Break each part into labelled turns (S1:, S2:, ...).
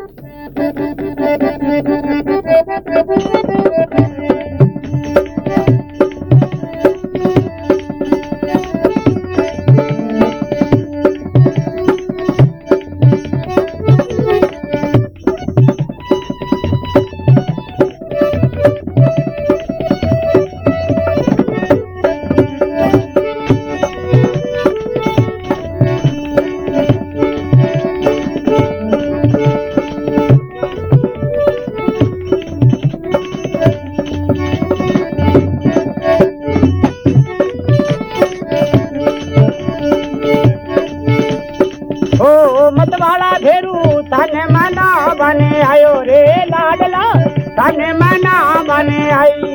S1: मतवाला भेरू तने मना बने आयो रे लाडला तने मना बने आई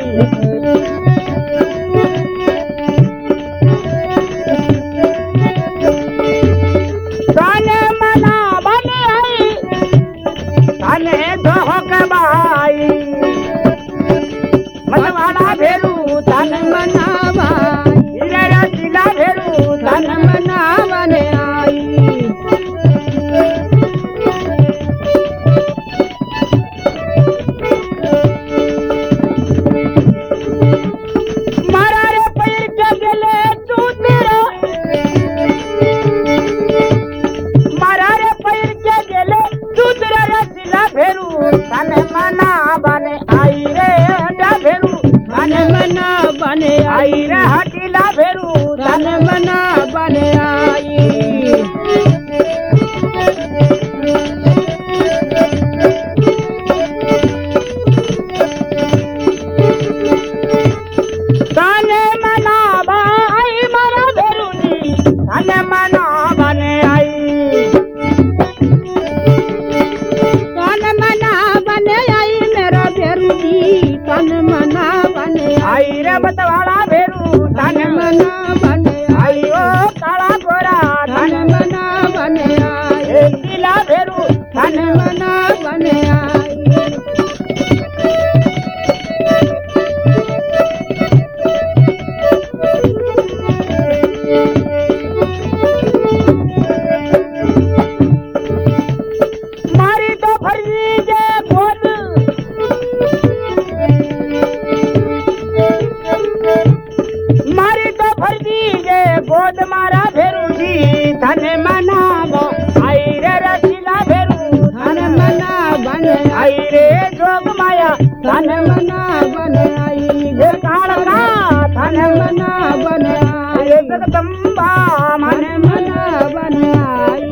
S1: तने मना बने आई तने दोहक बाई मतवाला भेरू तने मना बाई रे रसीला भेरू तने मना बने आई तने मना बने आई रे हटा भेरू तने मना बने आई रे हटीला भेरू तने मना बने आई तने मना बाई मारा भेरू जी तने मना बने आई तन मना बने आई रे मतवाला भेरू तन मना बने आई ओ काला गोरा तन मना बने आई नीला भेरू तन मना बने आई मारी तो फरी जे बोल मारी तो फर्जी जे गोद मारा भेरू जी तने मना आई रे रसीला भेरू तने मना बने आई रे जोग माया तने मना बने आई जे कालका तने मना बने आई जगदम्बा मने मना बने आई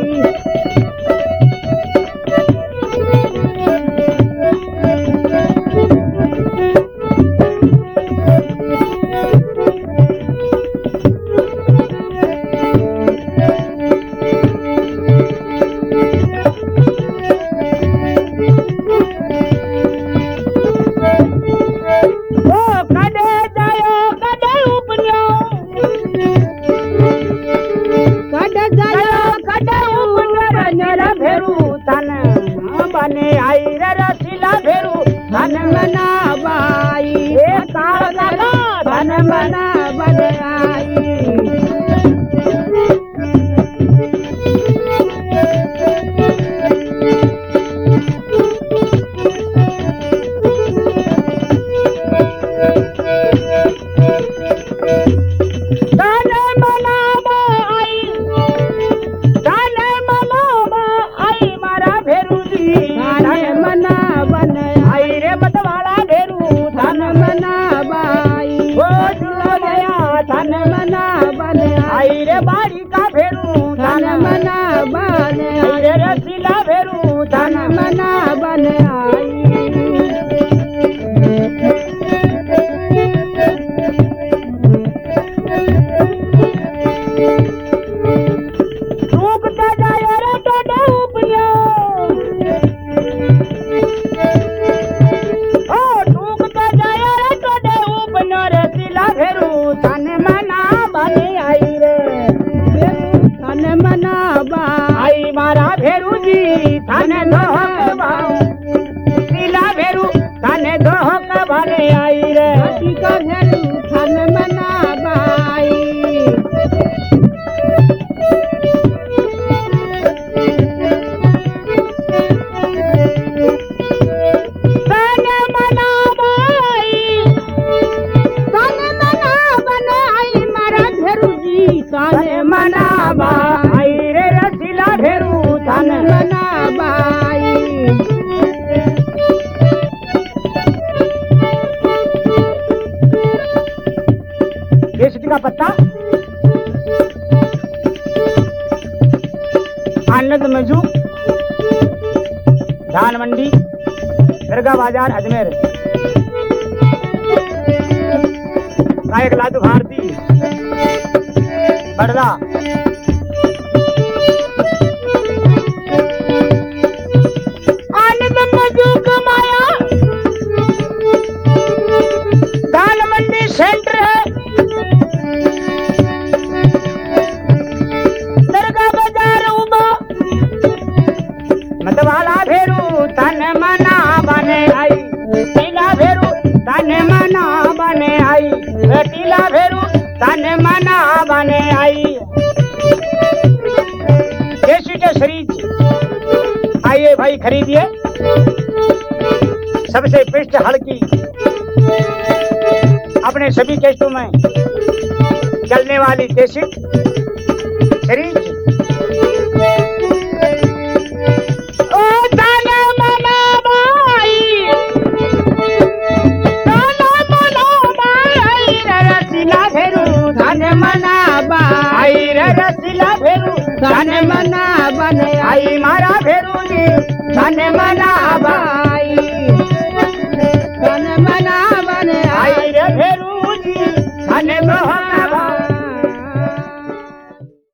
S1: बने आई रे रसीला भेरू तन मना बाई ए काला तन मना बने आई आई रे बाड़ी का भेरू तन मना बने आई रे रसीला भेरू तन मना बने आई रूपता जाए रे तो डूबियो ओ रूपता जाए रे तो डूबियो रसीला भेरू तन मना बने आई तन मना आई मारा भेरू जी तने दोहक शीला भेरू तने दोहक भले आई रे का भेरू तन मना बाई मजू धान मंडी दरगाह बाजार अजमेर गायक लादू भारती बड़दा आनंद मजू कमाया धान मंडी सेंटर है दरगाह बाजार उबा मतवाला भेरू तन मना बने आई टीला भेरू तन मना बने आई टीला भेरू तन मना बने आई देसी के शरीर आइए भाई खरीदिए सबसे बेस्ट हल्की अपने सभी केस्टों में चलने वाली देसी शरीर धन मना बने आई मारा भेरू जी धन मना